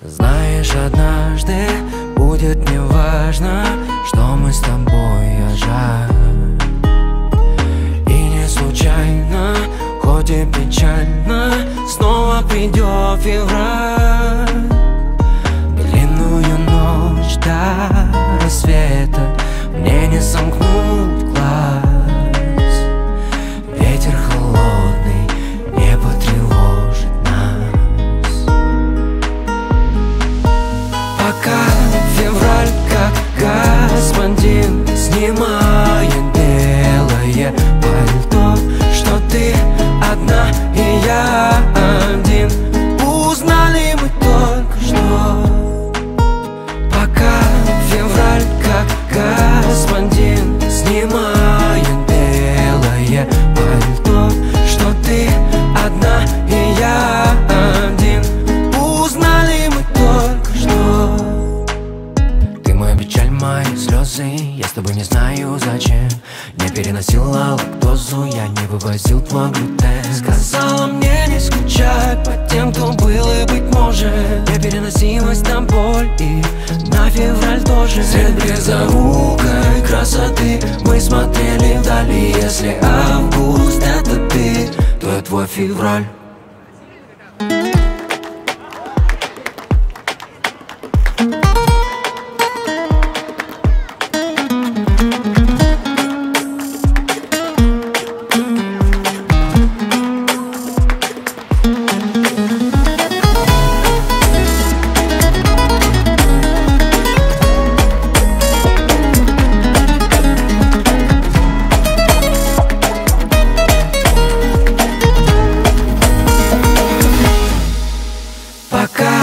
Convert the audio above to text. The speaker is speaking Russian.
Знаешь, однажды будет неважно, что мы с тобой, а жаль. И не случайно, хоть и печально, снова придет февраль. Длинную ночь до рассвета мне не сомкнуть глаз. Ветер холодный не потревожит нас. Пока февраль, как господин, снимает белое пальто, что ты одна и я один. Узнали мы только что. Пока февраль, как господин, снимает белое пальто, что ты одна и я один. Узнали мы только что. Ты моя печаль, мои слезы, я с тобой не знаю зачем. Не переносила лактозу, я не вывозил твой глютен. Сказала мне не скучать по тем, кто был и быть может. Непереносимость на боль и на февраль тоже. Свет близорукой красоты мы смотрели вдали. Если август это ты, то я твой февраль. Пока